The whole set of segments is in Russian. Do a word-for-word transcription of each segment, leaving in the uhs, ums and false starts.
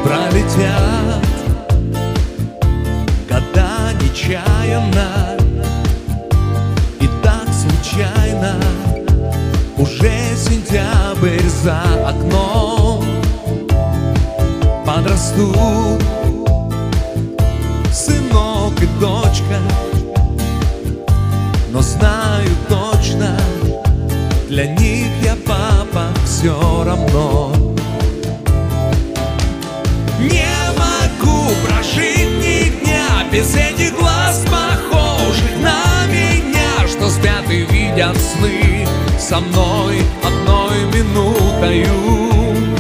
пролетят года нечаянно, и так случайно. Уже сентябрь за окном. Подрастут сынок и дочка, но знаю точно, для них я папа все равно. Не могу прожить ни дня без этих глаз, похожих на меня, что спят и видят сны со мной одной минутою.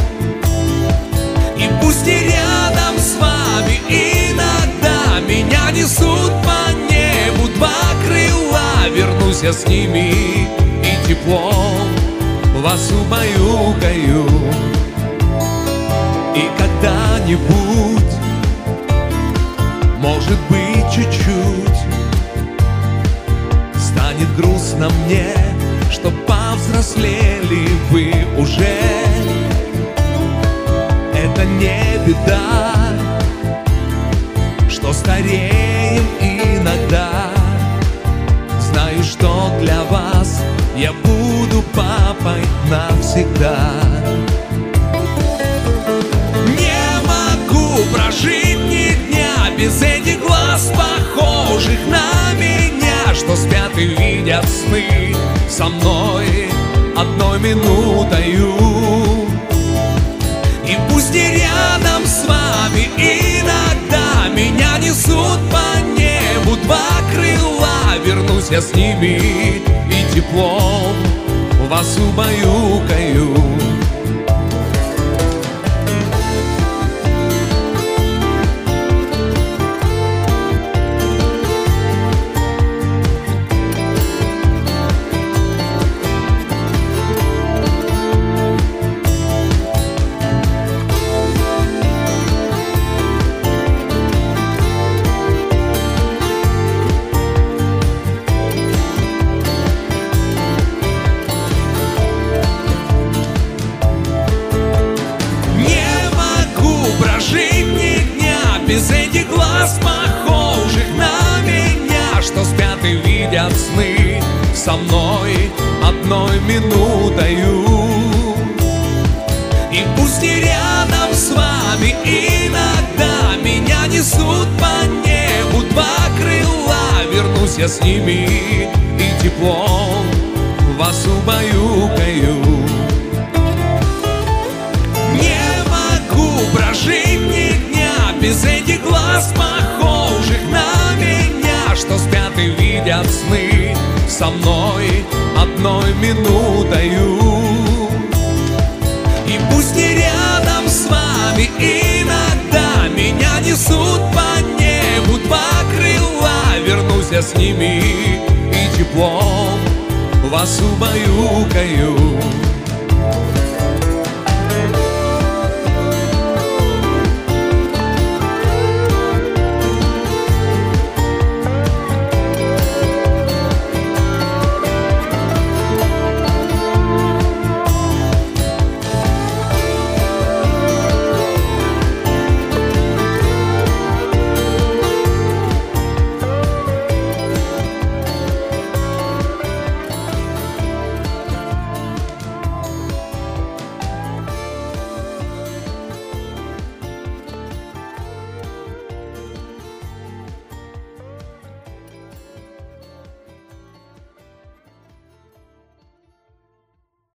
И пусть и рядом с вами иногда меня несут по небу два крыла, вернусь я с ними и теплом вас убаюкаю. И когда-нибудь, может быть, чуть-чуть станет грустно мне, что повзрослели вы уже. Это не беда, что стареем иногда. Знаю, что для вас я буду папой навсегда. Прожить ни дня без этих глаз, похожих на меня, что спят и видят сны со мной одной минутою. И пусть и рядом с вами иногда меня несут по небу два крыла, вернусь я с ними и теплом вас убаюкаю. Без этих глаз, похожих на меня, что спят и видят сны со мной одной минутою. И пусть и рядом с вами иногда меня несут по небу два крыла, вернусь я с ними и теплом вас убаюкаю. Не могу прожить ни дня без этих глаз, похожих на меня, что спят и видят сны со мной одной минутою. И пусть и рядом с вами иногда меня несут по небу два крыла, вернусь я с ними и теплом вас убаюкаю.